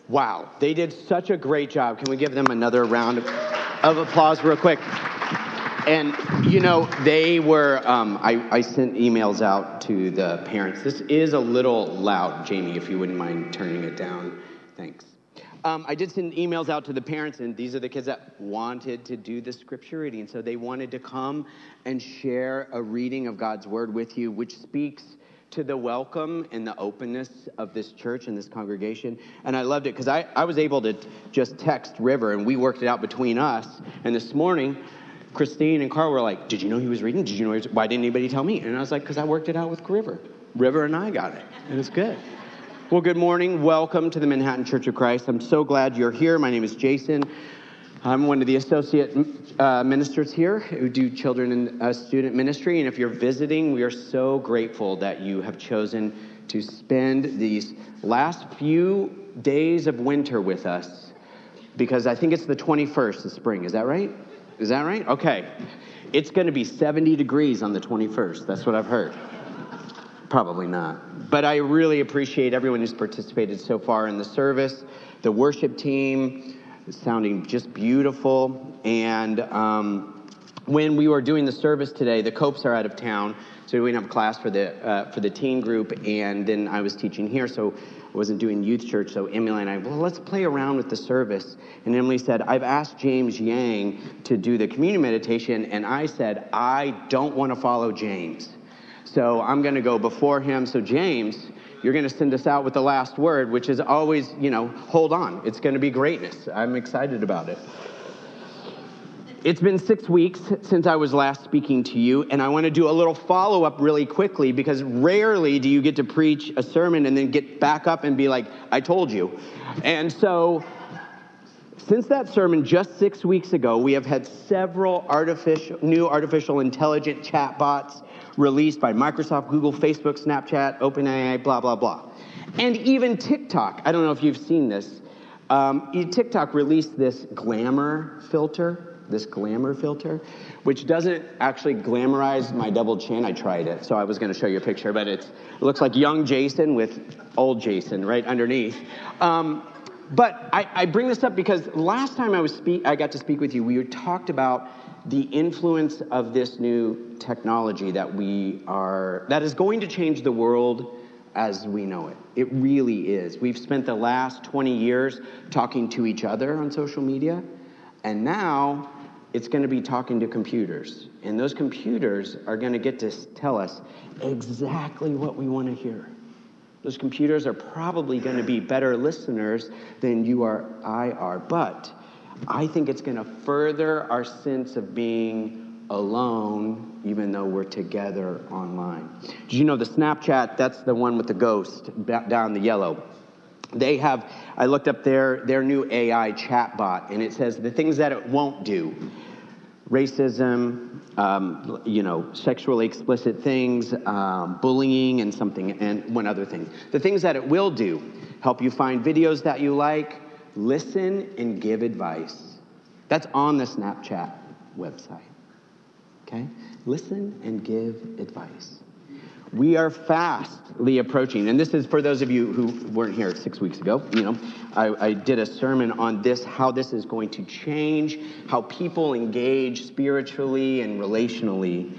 Wow, they did such a great job. Can we give them another round of applause real quick? And, you know, they were, I sent emails out to the parents. This is a little loud, Jamie, if you wouldn't mind turning it down. Thanks. I did send emails out to the parents, and these are the kids that wanted to do the scripture reading. So they wanted to come and share a reading of God's word with you, which speaks to the welcome and the openness of this church and this congregation. And I loved it because I was able to just text River, and we worked it out between us. And this morning, Christine and Carl were like, did you know he was reading? Did you know why didn't anybody tell me? And I was like, because I worked it out with River. River and I got it, and it's good. Well, good morning. Welcome to the Manhattan Church of Christ. I'm so glad you're here. My name is Jason. I'm one of the associate ministers here who do children and student ministry. And if you're visiting, we are so grateful that you have chosen to spend these last few days of winter with us, because I think it's the 21st of spring. Is that right? Is that right? Okay. It's going to be 70 degrees on the 21st. That's what I've heard. Probably not. But I really appreciate everyone who's participated so far in the service, the worship team, sounding just beautiful. And when we were doing the service today, the Copes are out of town, so we didn't have class for the teen group, and then I was teaching here, so I wasn't doing youth church. So Emily and I, well, let's play around with the service. And Emily said, I've asked James Yang to do the communion meditation, and I said, I don't want to follow James, so I'm going to go before him. So James, you're going to send us out with the last word, which is always, you know, hold on. It's going to be greatness. I'm excited about it. It's been 6 weeks since I was last speaking to you, and I want to do a little follow-up really quickly, because rarely do you get to preach a sermon and then get back up and be like, I told you. And since that sermon just 6 weeks ago, we have had several new artificial intelligent chatbots released by Microsoft, Google, Facebook, Snapchat, OpenAI, blah, blah, blah. And even TikTok, I don't know if you've seen this, TikTok released this glamour filter, which doesn't actually glamorize my double chin. I tried it, so I was going to show you a picture, but it looks like young Jason with old Jason right underneath. But I bring this up because last time I got to speak with you, we talked about the influence of this new technology that is going to change the world as we know it. It really is. We've spent the last 20 years talking to each other on social media, and now it's going to be talking to computers. And those computers are going to get to tell us exactly what we want to hear. Those computers are probably going to be better listeners than you or I are, but I think it's going to further our sense of being alone, even though we're together online. Did you know the Snapchat, that's the one with the ghost down the yellow? I looked up their new AI chatbot, and it says the things that it won't do: racism, sexually explicit things, bullying, and one other thing. The things that it will do: help you find videos that you like, listen, and give advice. That's on the Snapchat website. Okay? Listen and give advice. We are fastly approaching, and this is for those of you who weren't here 6 weeks ago. I did a sermon on this, how this is going to change how people engage spiritually and relationally.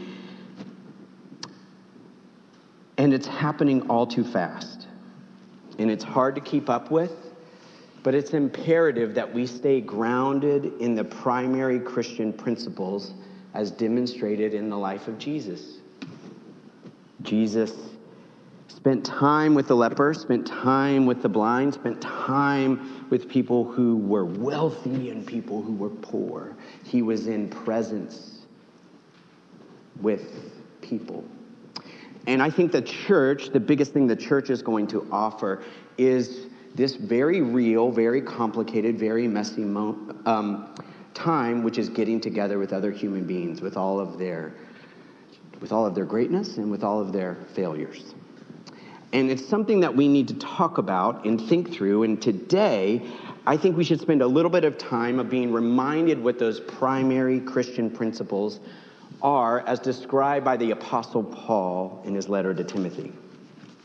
And it's happening all too fast. And it's hard to keep up with, but it's imperative that we stay grounded in the primary Christian principles as demonstrated in the life of Jesus. Jesus spent time with the leper, spent time with the blind, spent time with people who were wealthy and people who were poor. He was in presence with people. And I think the church, the biggest thing the church is going to offer is this very real, very complicated, very messy time, which is getting together with other human beings, with all of their greatness and with all of their failures. And it's something that we need to talk about and think through. And today, I think we should spend a little bit of time of being reminded what those primary Christian principles are, as described by the Apostle Paul in his letter to Timothy.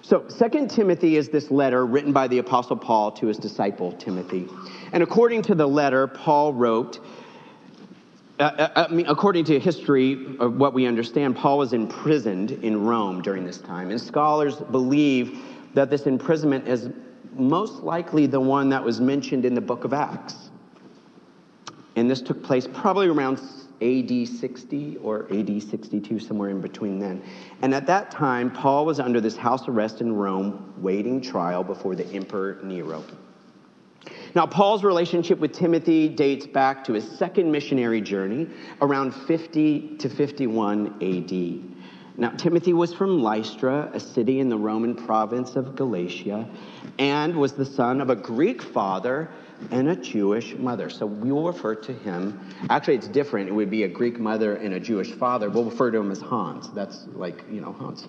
So 2 Timothy is this letter written by the Apostle Paul to his disciple Timothy. And according to the letter, Paul wrote, according to history of what we understand, Paul was imprisoned in Rome during this time. And scholars believe that this imprisonment is most likely the one that was mentioned in the book of Acts. And this took place probably around AD 60 or AD 62, somewhere in between then. And at that time, Paul was under this house arrest in Rome, waiting trial before the Emperor Nero. Now, Paul's relationship with Timothy dates back to his second missionary journey around 50 to 51 AD. Now, Timothy was from Lystra, a city in the Roman province of Galatia, and was the son of a Greek father and a Jewish mother. So we will refer to him, actually it's different, it would be a Greek mother and a Jewish father. We'll refer to him as Hans. That's like, Hans.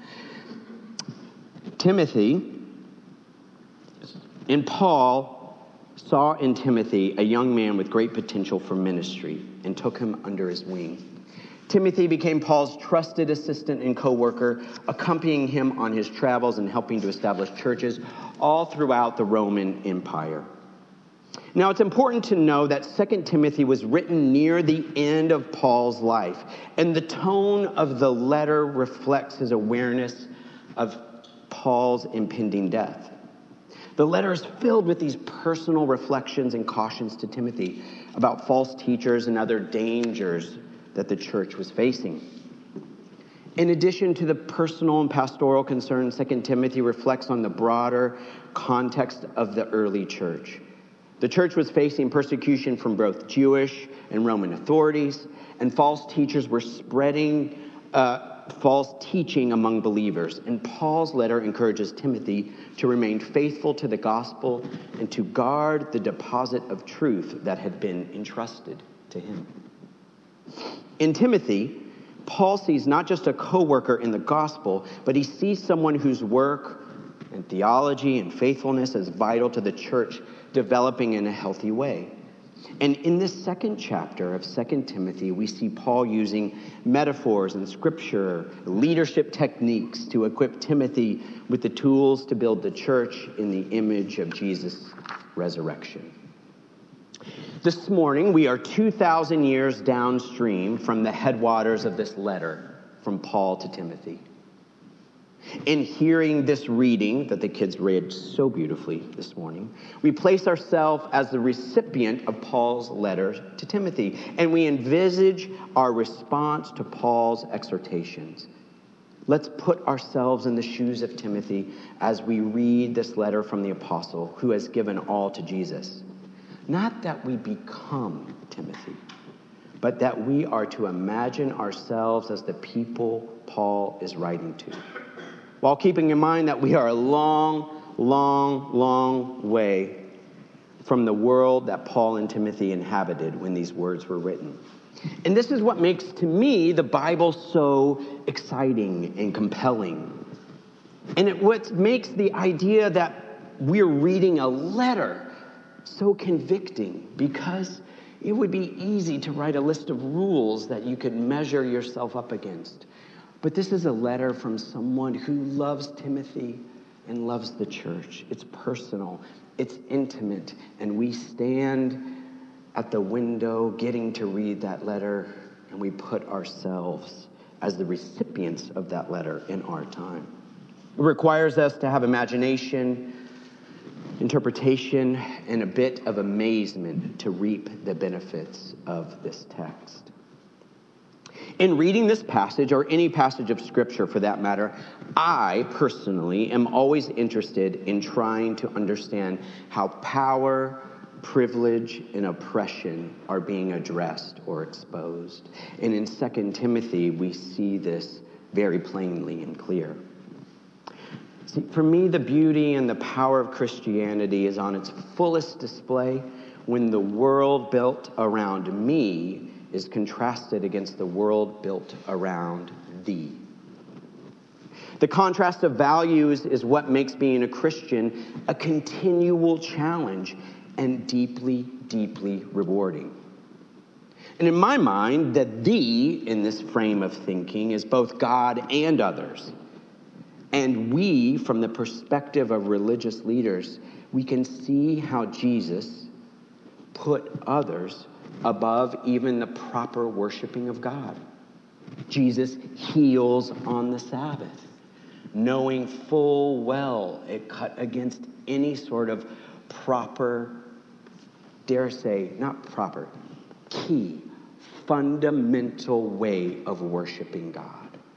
Timothy, and Paul saw in Timothy a young man with great potential for ministry and took him under his wing. Timothy became Paul's trusted assistant and co-worker, accompanying him on his travels and helping to establish churches all throughout the Roman Empire. Now, it's important to know that 2 Timothy was written near the end of Paul's life, and the tone of the letter reflects his awareness of Paul's impending death. The letter is filled with these personal reflections and cautions to Timothy about false teachers and other dangers that the church was facing. In addition to the personal and pastoral concerns, 2 Timothy reflects on the broader context of the early church. The church was facing persecution from both Jewish and Roman authorities, and false teachers were spreading false teaching among believers. And Paul's letter encourages Timothy to remain faithful to the gospel and to guard the deposit of truth that had been entrusted to him. In Timothy, Paul sees not just a co-worker in the gospel, but he sees someone whose work and theology and faithfulness is vital to the church developing in a healthy way. And in this second chapter of 2 Timothy, we see Paul using metaphors and scripture, leadership techniques to equip Timothy with the tools to build the church in the image of Jesus' resurrection. This morning, we are 2,000 years downstream from the headwaters of this letter from Paul to Timothy. In hearing this reading that the kids read so beautifully this morning, we place ourselves as the recipient of Paul's letter to Timothy, and we envisage our response to Paul's exhortations. Let's put ourselves in the shoes of Timothy as we read this letter from the apostle who has given all to Jesus. Not that we become Timothy, but that we are to imagine ourselves as the people Paul is writing to, while keeping in mind that we are a long, long, long way from the world that Paul and Timothy inhabited when these words were written. And this is what makes, to me, the Bible so exciting and compelling. And what makes the idea that we're reading a letter so convicting, because it would be easy to write a list of rules that you could measure yourself up against. But this is a letter from someone who loves Timothy and loves the church. It's personal, it's intimate, and we stand at the window getting to read that letter, and we put ourselves as the recipients of that letter in our time. It requires us to have imagination, interpretation, and a bit of amazement to reap the benefits of this text. In reading this passage, or any passage of Scripture for that matter, I personally am always interested in trying to understand how power, privilege, and oppression are being addressed or exposed. And in 2 Timothy, we see this very plainly and clear. See, for me, the beauty and the power of Christianity is on its fullest display when the world built around me is contrasted against the world built around thee. The contrast of values is what makes being a Christian a continual challenge and deeply, deeply rewarding. And in my mind, the thee in this frame of thinking is both God and others. And we, from the perspective of religious leaders, we can see how Jesus put others above even the proper worshiping of God. Jesus heals on the Sabbath, knowing full well it cut against any sort of proper, dare say, not proper, key, fundamental way of worshiping God.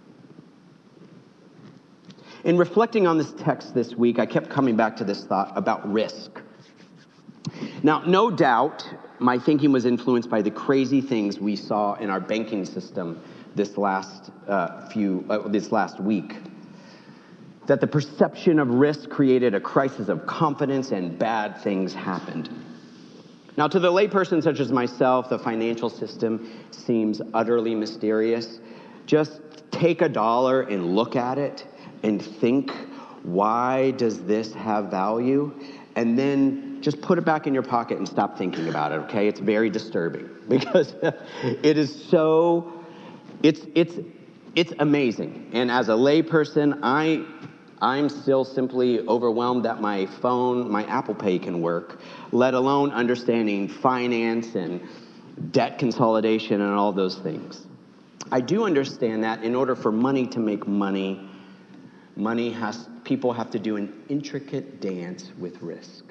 In reflecting on this text this week, I kept coming back to this thought about risk. Now, no doubt, my thinking was influenced by the crazy things we saw in our banking system this last week. That the perception of risk created a crisis of confidence and bad things happened. Now, to the layperson such as myself, the financial system seems utterly mysterious. Just take $1 and look at it and think, why does this have value? And then just put it back in your pocket and stop thinking about it, okay? It's very disturbing because it is so, it's amazing. And as a layperson, I'm still simply overwhelmed that my phone, my Apple Pay can work, let alone understanding finance and debt consolidation and all those things. I do understand that in order for money to make money, people have to do an intricate dance with risk.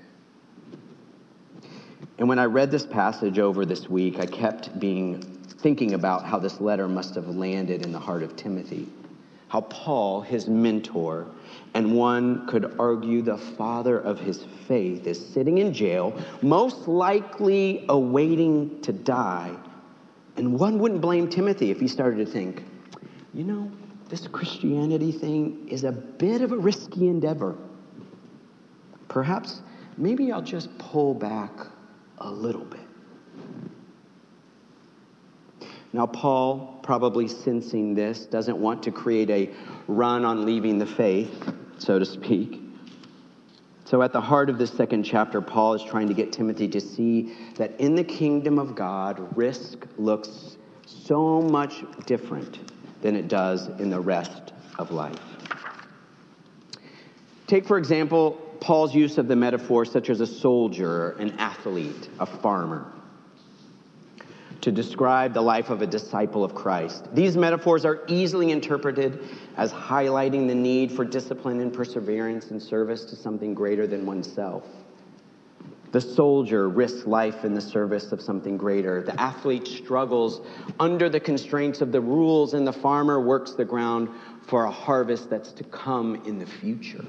And when I read this passage over this week, I kept thinking about how this letter must have landed in the heart of Timothy. How Paul, his mentor, and one could argue the father of his faith, is sitting in jail, most likely awaiting to die. And one wouldn't blame Timothy if he started to think, this Christianity thing is a bit of a risky endeavor. Perhaps, maybe I'll just pull back a little bit. Now, Paul, probably sensing this, doesn't want to create a run on leaving the faith, so to speak. So at the heart of this second chapter, Paul is trying to get Timothy to see that in the kingdom of God, risk looks so much different than it does in the rest of life. Take, for example, Paul's use of the metaphor such as a soldier, an athlete, a farmer, to describe the life of a disciple of Christ. These metaphors are easily interpreted as highlighting the need for discipline and perseverance in service to something greater than oneself. The soldier risks life in the service of something greater. The athlete struggles under the constraints of the rules, and the farmer works the ground for a harvest that's to come in the future.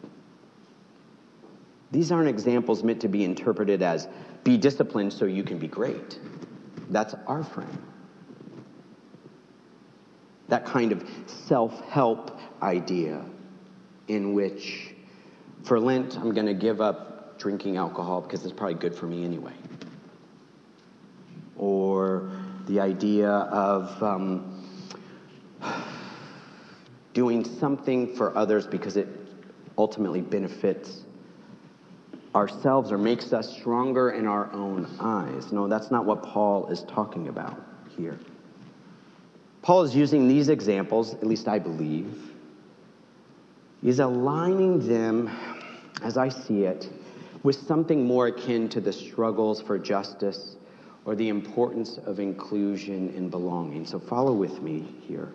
These aren't examples meant to be interpreted as be disciplined so you can be great. That's our frame. That kind of self-help idea in which, for Lent, I'm going to give up drinking alcohol because it's probably good for me anyway. Or the idea of doing something for others because it ultimately benefits ourselves or makes us stronger in our own eyes. No, that's not what Paul is talking about here. Paul is using these examples, at least I believe, is aligning them, as I see it, with something more akin to the struggles for justice or the importance of inclusion and belonging. So follow with me here.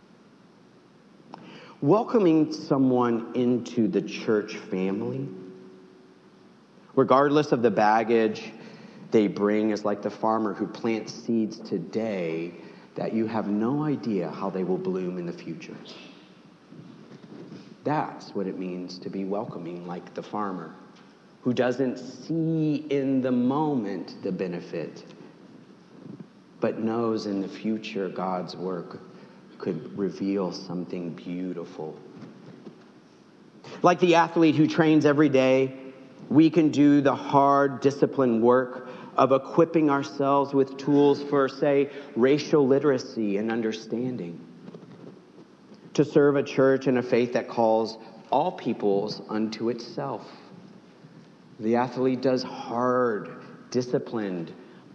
Welcoming someone into the church family, regardless of the baggage they bring, is like the farmer who plants seeds today that you have no idea how they will bloom in the future. That's what it means to be welcoming, like the farmer, who doesn't see in the moment the benefit, but knows in the future God's work could reveal something beautiful. Like the athlete who trains every day, we can do the hard discipline work of equipping ourselves with tools for, say, racial literacy and understanding, to serve a church and a faith that calls all peoples unto itself. The athlete does hard, disciplined,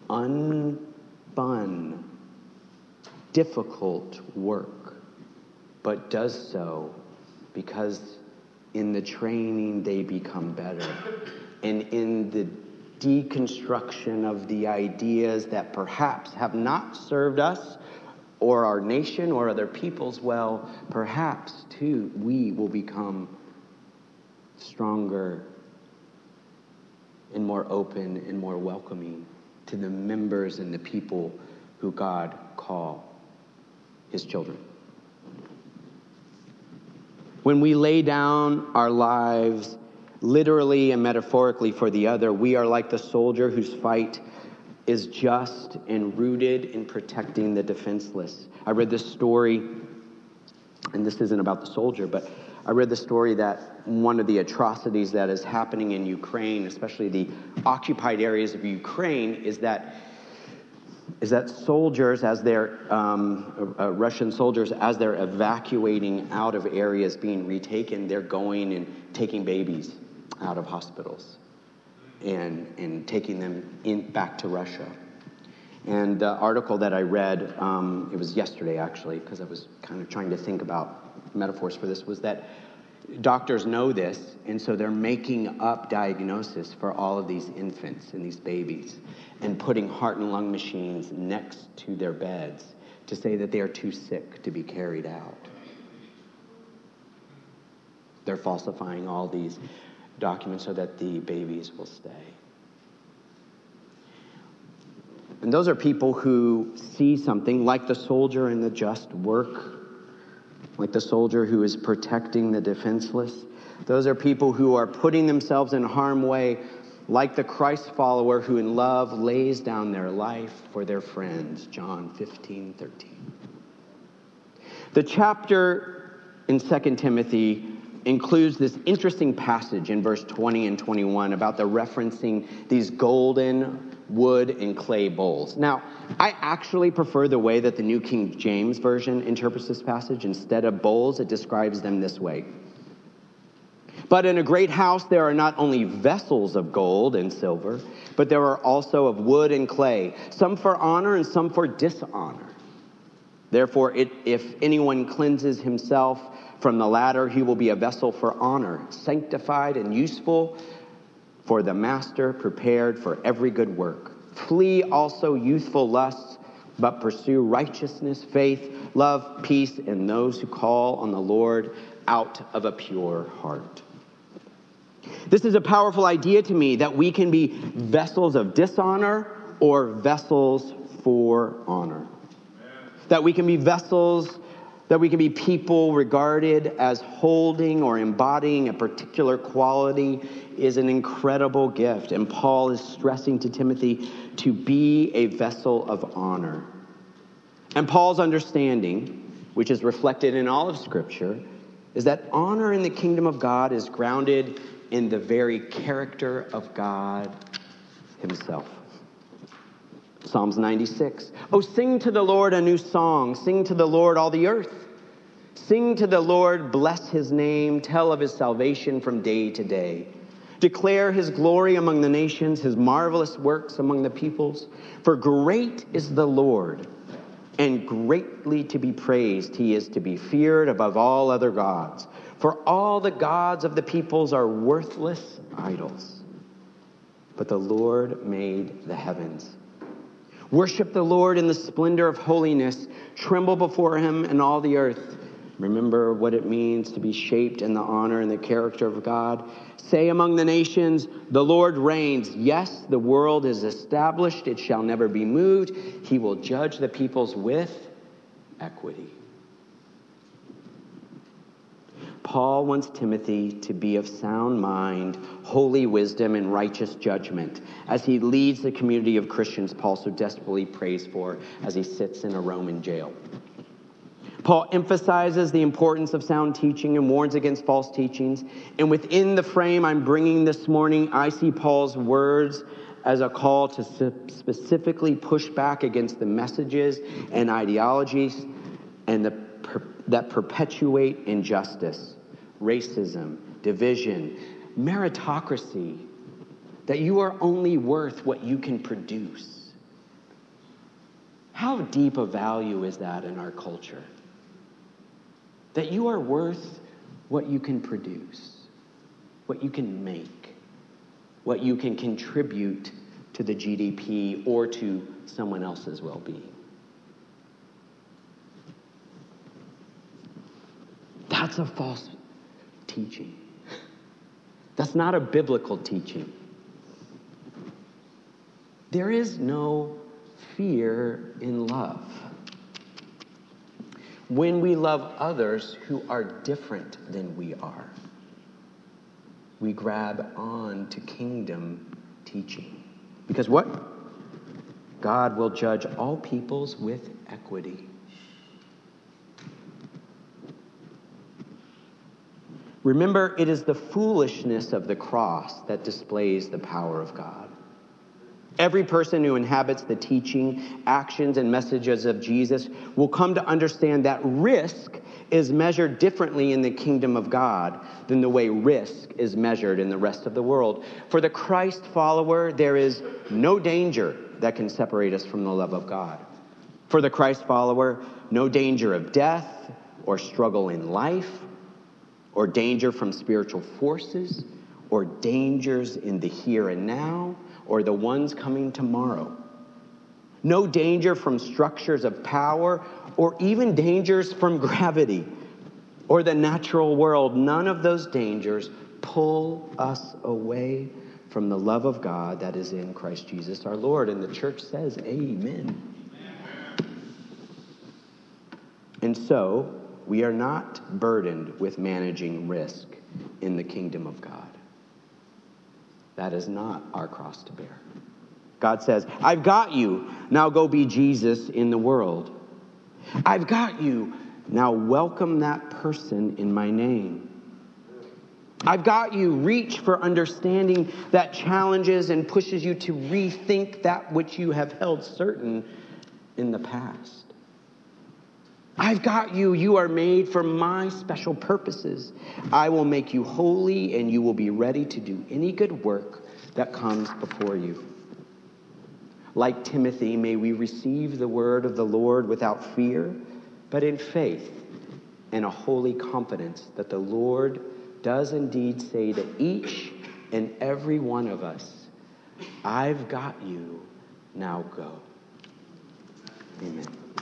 unfun, difficult work, but does so because in the training they become better. And in the deconstruction of the ideas that perhaps have not served us or our nation or other peoples well, perhaps too we will become stronger and more open and more welcoming to the members and the people who God call his children. When we lay down our lives literally and metaphorically for the other, we are like the soldier whose fight is just and rooted in protecting the defenseless. I read this story, and this isn't about the soldier, but I read the story that one of the atrocities that is happening in Ukraine, especially the occupied areas of Ukraine, is that soldiers, as they're Russian soldiers, as they're evacuating out of areas being retaken, they're going and taking babies out of hospitals and taking them back to Russia. And the article that I read, it was yesterday actually, because I was kind of trying to think about metaphors for this, was that doctors know this, and so they're making up diagnosis for all of these infants and these babies and putting heart and lung machines next to their beds to say that they are too sick to be carried out. They're falsifying all these documents so that the babies will stay. And those are people who see something like the soldier in the just work, like the soldier who is protecting the defenseless. Those are people who are putting themselves in harm's way, like the Christ follower who in love lays down their life for their friends, John 15:13. The chapter in 2 Timothy includes this interesting passage in verse 20 and 21 about the referencing these golden wood and clay bowls. Now, I actually prefer the way that the New King James Version interprets this passage. Instead of bowls, it describes them this way. But in a great house there are not only vessels of gold and silver, but there are also of wood and clay, some for honor and some for dishonor. Therefore, if anyone cleanses himself from the latter, he will be a vessel for honor, sanctified and useful for the master, prepared for every good work. Flee also youthful lusts, but pursue righteousness, faith, love, peace, and those who call on the Lord out of a pure heart. This is a powerful idea to me, that we can be vessels of dishonor or vessels for honor. That we can be vessels, that we can be people regarded as holding or embodying a particular quality is an incredible gift. And Paul is stressing to Timothy to be a vessel of honor. And Paul's understanding, which is reflected in all of Scripture, is that honor in the kingdom of God is grounded in the very character of God himself. Psalms 96. Oh, sing to the Lord a new song. Sing to the Lord, all the earth. Sing to the Lord, bless his name. Tell of his salvation from day to day. Declare his glory among the nations, his marvelous works among the peoples. For great is the Lord, and greatly to be praised. He is to be feared above all other gods. For all the gods of the peoples are worthless idols. But the Lord made the heavens. Worship the Lord in the splendor of holiness. Tremble before him in all the earth. Remember what it means to be shaped in the honor and the character of God. Say among the nations, the Lord reigns. Yes, the world is established. It shall never be moved. He will judge the peoples with equity. Paul wants Timothy to be of sound mind, holy wisdom, and righteous judgment as he leads the community of Christians Paul so desperately prays for as he sits in a Roman jail. Paul emphasizes the importance of sound teaching and warns against false teachings. And within the frame I'm bringing this morning, I see Paul's words as a call to specifically push back against the messages and ideologies and that perpetuate injustice, racism, division, meritocracy, that you are only worth what you can produce. How deep a value is that in our culture? That you are worth what you can produce, what you can make, what you can contribute to the GDP or to someone else's well-being. That's a false teaching. That's not a biblical teaching. There is no fear in love. When we love others who are different than we are, we grab on to kingdom teaching. Because what? God will judge all peoples with equity. Remember, it is the foolishness of the cross that displays the power of God. Every person who inhabits the teaching, actions, and messages of Jesus will come to understand that risk is measured differently in the kingdom of God than the way risk is measured in the rest of the world. For the Christ follower, there is no danger that can separate us from the love of God. For the Christ follower, no danger of death or struggle in life, or danger from spiritual forces, or dangers in the here and now, or the ones coming tomorrow. No danger from structures of power, or even dangers from gravity, or the natural world. None of those dangers pull us away from the love of God that is in Christ Jesus our Lord. And the church says, amen. And so, we are not burdened with managing risk in the kingdom of God. That is not our cross to bear. God says, I've got you. Now go be Jesus in the world. I've got you. Now welcome that person in my name. I've got you. Reach for understanding that challenges and pushes you to rethink that which you have held certain in the past. I've got you. You are made for my special purposes. I will make you holy, and you will be ready to do any good work that comes before you. Like Timothy, may we receive the word of the Lord without fear, but in faith and a holy confidence that the Lord does indeed say to each and every one of us, I've got you. Now go. Amen.